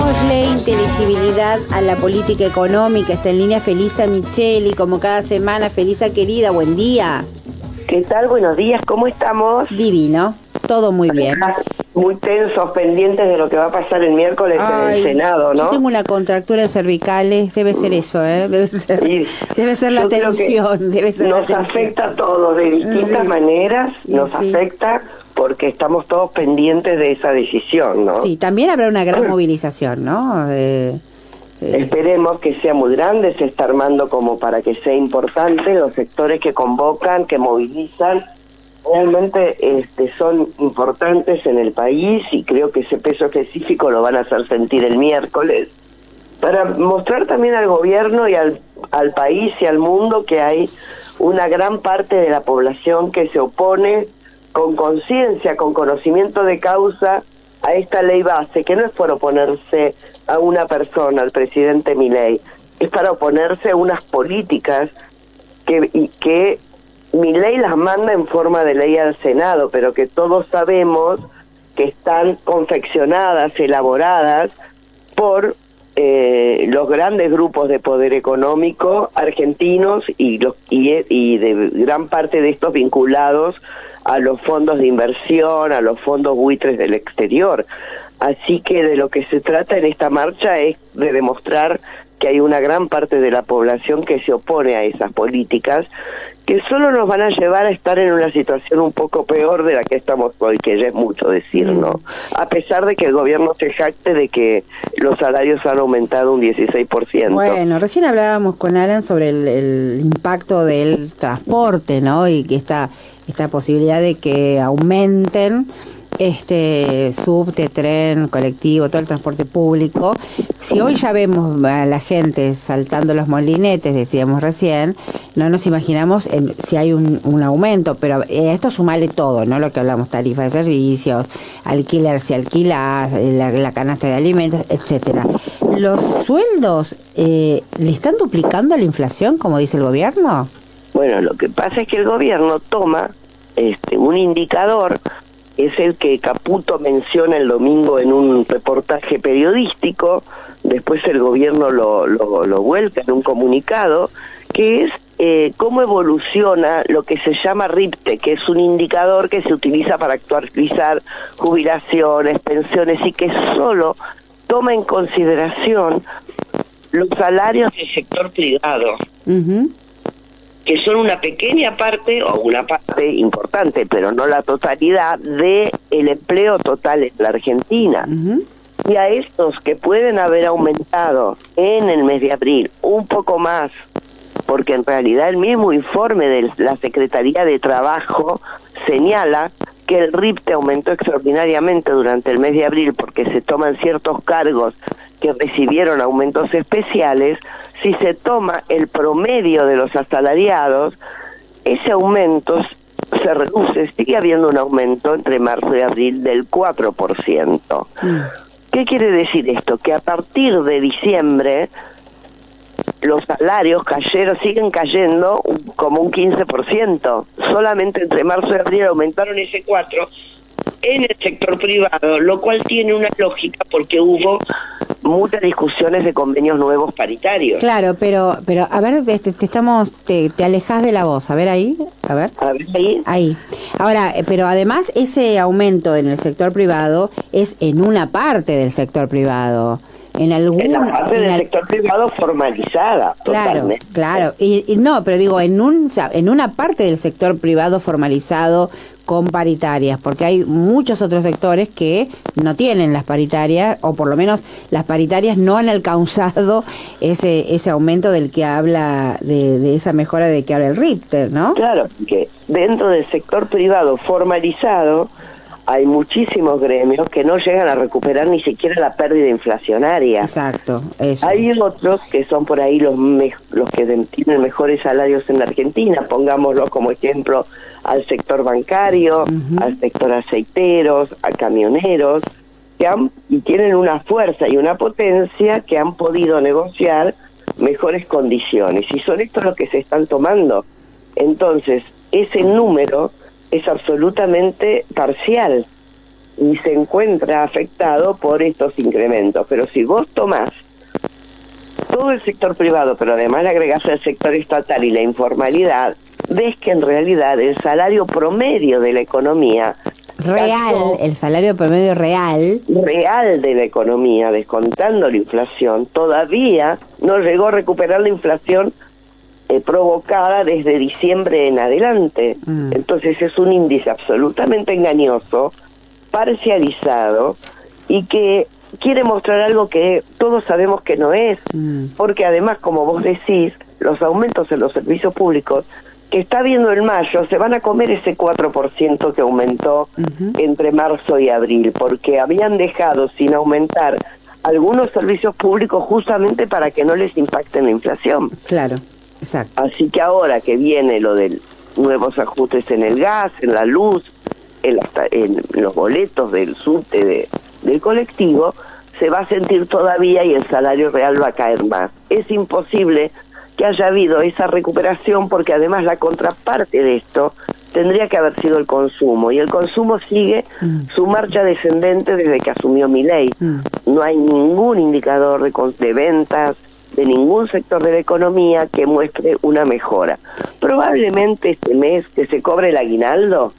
démosle inteligibilidad a la política económica. Está en línea Felisa Micheli, como cada semana. Felisa querida, buen día. ¿Qué tal? Buenos días, ¿cómo estamos? Divino, todo muy bien. Muy tensos, pendientes de lo que va a pasar el miércoles en el Senado, ¿no? Yo tengo una contractura de cervicales, debe ser eso, ¿eh? Debe ser la tensión. Nos afecta a todos de distintas maneras, nos afecta porque estamos todos pendientes de esa decisión, ¿no? Sí, también habrá una gran movilización, ¿no? Esperemos que sea muy grande, se está armando como para que sea importante, los sectores que convocan, que movilizan, realmente son importantes en el país y creo que ese peso específico lo van a hacer sentir el miércoles, para mostrar también al gobierno y al país y al mundo que hay una gran parte de la población que se opone con conciencia, con conocimiento de causa a esta ley base, que no es por oponerse a una persona, al presidente Milei, es para oponerse a unas políticas que Milei las manda en forma de ley al Senado, pero que todos sabemos que están confeccionadas, elaboradas por los grandes grupos de poder económico argentinos y de gran parte de estos vinculados a los fondos de inversión, a los fondos buitres del exterior. Así que de lo que se trata en esta marcha es de demostrar que hay una gran parte de la población que se opone a esas políticas, que solo nos van a llevar a estar en una situación un poco peor de la que estamos hoy, que ya es mucho decir, ¿no? A pesar de que el gobierno se jacte de que los salarios han aumentado un 16%. Bueno, recién hablábamos con Alan sobre el impacto del transporte, ¿no? Y que esta posibilidad de que aumenten subte, tren, colectivo, todo el transporte público. Si hoy ya vemos a la gente saltando los molinetes, decíamos recién, no nos imaginamos si hay un aumento, pero esto sumale todo, ¿no? Lo que hablamos, tarifa de servicios, alquiler si alquilas, la canasta de alimentos, etcétera. ¿Los sueldos le están duplicando a la inflación, como dice el gobierno? Bueno, lo que pasa es que el gobierno toma un indicador, es el que Caputo menciona el domingo en un reportaje periodístico, después el gobierno lo vuelca en un comunicado, que es cómo evoluciona lo que se llama RIPTE, que es un indicador que se utiliza para actualizar jubilaciones, pensiones, y que solo toma en consideración los salarios del sector privado. Que son una pequeña parte, o una parte importante, pero no la totalidad, de el empleo total en la Argentina. Y a estos que pueden haber aumentado en el mes de abril un poco más, porque en realidad el mismo informe de la Secretaría de Trabajo señala que el RIPTE aumentó extraordinariamente durante el mes de abril porque se toman ciertos cargos que recibieron aumentos especiales. Si se toma el promedio de los asalariados, ese aumento se reduce, sigue habiendo un aumento entre marzo y abril del 4%. ¿Qué quiere decir esto? Que a partir de diciembre los salarios siguen cayendo como un 15%. Solamente entre marzo y abril aumentaron ese 4% en el sector privado, lo cual tiene una lógica porque hubo muchas discusiones de convenios nuevos paritarios. Claro, pero a ver, te alejas de la voz, a ver ahí, a ver ahí. Ahora, pero además ese aumento en el sector privado es en una parte del sector privado. En la parte del sector privado formalizada. Claro. Y no, pero digo, en una parte del sector privado formalizado con paritarias, porque hay muchos otros sectores que no tienen las paritarias, o por lo menos las paritarias no han alcanzado ese aumento del que habla, de esa mejora de que habla el Richter, ¿no? Claro, porque dentro del sector privado formalizado hay muchísimos gremios que no llegan a recuperar ni siquiera la pérdida inflacionaria. Exacto, eso. Hay otros que son por ahí los que tienen mejores salarios en la Argentina, pongámoslo como ejemplo al sector bancario, al sector aceiteros, a camioneros, y tienen una fuerza y una potencia que han podido negociar mejores condiciones, y son estos los que se están tomando. Entonces, ese número es absolutamente parcial. y se encuentra afectado por estos incrementos. Pero si vos tomás todo el sector privado, pero además le agregás el sector estatal y la informalidad, ves que en realidad el salario promedio de la economía real, el salario promedio real de la economía, descontando la inflación, todavía no llegó a recuperar la inflación provocada desde diciembre en adelante. Entonces es un índice absolutamente engañoso, parcializado, y que quiere mostrar algo que todos sabemos que no es, porque además, como vos decís, los aumentos en los servicios públicos que está viendo en mayo se van a comer ese 4% que aumentó entre marzo y abril, porque habían dejado sin aumentar algunos servicios públicos justamente para que no les impacte la inflación. Claro, exacto. Así que ahora que viene lo de nuevos ajustes en el gas, en la luz, en los boletos del subte del colectivo, se va a sentir todavía y el salario real va a caer más. Es imposible que haya habido esa recuperación, porque además la contraparte de esto tendría que haber sido el consumo, y el consumo sigue su marcha descendente desde que asumió Milei. No hay ningún indicador de ventas de ningún sector de la economía que muestre una mejora. Probablemente este mes que se cobre el aguinaldo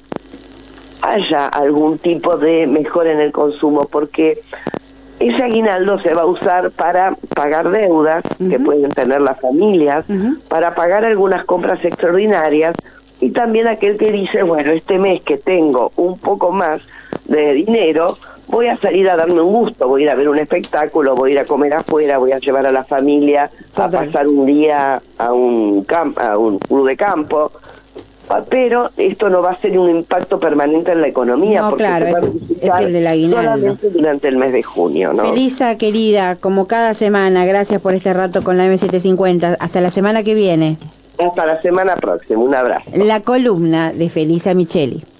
haya algún tipo de mejora en el consumo, porque ese aguinaldo se va a usar para pagar deudas que pueden tener las familias, para pagar algunas compras extraordinarias, y también aquel que dice, bueno, este mes que tengo un poco más de dinero, voy a salir a darme un gusto, voy a ir a ver un espectáculo, voy a ir a comer afuera, voy a llevar a la familia a pasar un día a un club de campo. Pero esto no va a ser un impacto permanente en la economía, porque claro, se va a es el del aguinaldo. solamente durante el mes de junio, ¿no? Felisa, querida, como cada semana, gracias por este rato con la M750. Hasta la semana que viene. Hasta la semana próxima. Un abrazo. La columna de Felisa Micheli.